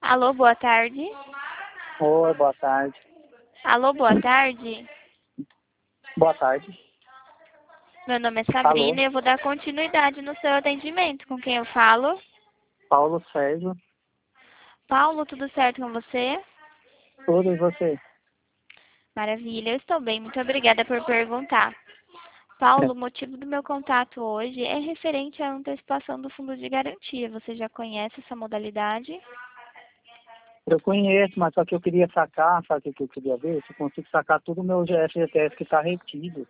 Alô, boa tarde. Oi, boa tarde. Alô, boa tarde. Boa tarde. Meu nome é Alô, Sabrina e eu vou dar continuidade no seu atendimento. Com quem eu falo? Paulo Sérgio. Paulo, tudo certo com você? Tudo e você? Maravilha, eu estou bem. Muito obrigada por perguntar. Paulo, o motivo do meu contato hoje é referente à antecipação do fundo de garantia. Você já conhece essa modalidade? Eu conheço, mas só que eu queria sacar, sabe o que eu queria ver? Se eu consigo sacar tudo o meu FGTS que está retido.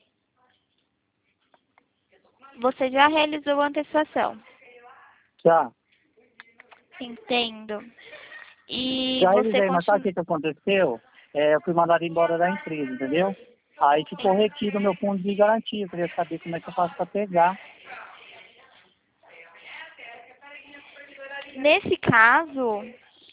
Você já realizou a antecipação? Já, Entendo. E já você realizei, mas sabe o continua... que aconteceu? Eu fui mandado embora da empresa, entendeu? Aí ficou retido o meu fundo de garantia. Eu queria saber como é que eu faço para pegar. Nesse caso,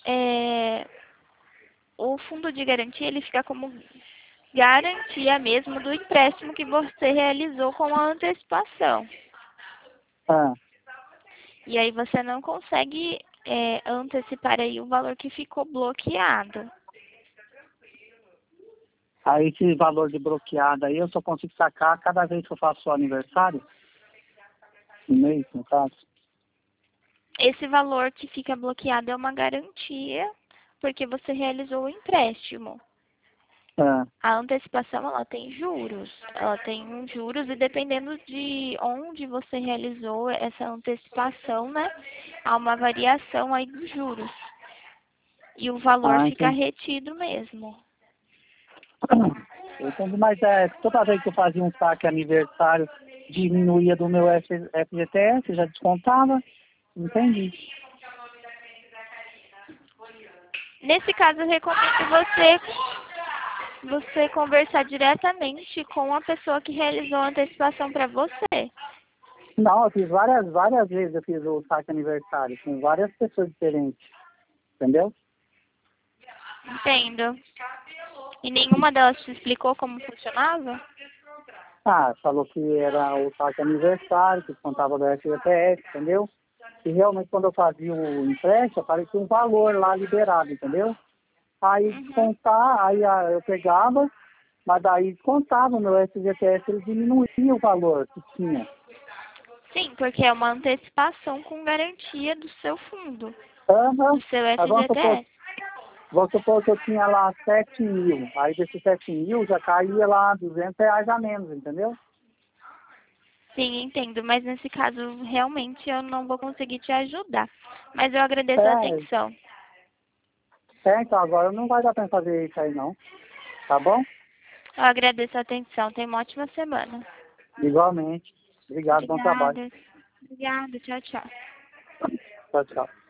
o fundo de garantia ele fica como garantia mesmo do empréstimo que você realizou com a antecipação. Ah, E aí você não consegue antecipar aí o valor que ficou bloqueado. aí esse valor de bloqueado aí eu só consigo sacar cada vez que eu faço o aniversário. No mês, no caso. Esse valor que fica bloqueado é uma garantia, porque você realizou o empréstimo. Ah. A antecipação, ela tem juros. Ela tem uns juros e dependendo de onde você realizou essa antecipação, né, há uma variação aí dos juros. E o valor Ah, fica entendi. retido mesmo. Eu entendi, mas toda vez que eu fazia um saque aniversário, diminuía do meu FGTS, já descontava. Entendi. Nesse caso, eu recomendo você conversar diretamente com a pessoa que realizou a antecipação para você. Não, eu fiz várias vezes eu fiz o saque aniversário, com várias pessoas diferentes, entendeu? Entendo. E nenhuma delas te explicou como funcionava? Ah, falou que era o saque aniversário, que descontava do FGTS, entendeu? E realmente quando eu fazia o empréstimo, aparecia um valor lá liberado, entendeu? Aí Uhum. descontar, eu pegava, mas daí descontava o meu FGTS, ele diminuía o valor que tinha. Sim, porque é uma antecipação com garantia do seu fundo, Aham. do seu Mas FGTS. vamos supor que eu tinha lá 7 mil. Aí desses 7 mil já caía lá R$ 200 a menos, entendeu? Sim, entendo, mas nesse caso realmente eu não vou conseguir te ajudar. Mas eu agradeço a É, atenção. então agora não vai dar pra fazer isso aí não. Tá bom? Eu agradeço a atenção. Tenha uma ótima semana. Igualmente. Obrigado, bom trabalho. Obrigada. Obrigada. Tchau, tchau. Tchau, tchau.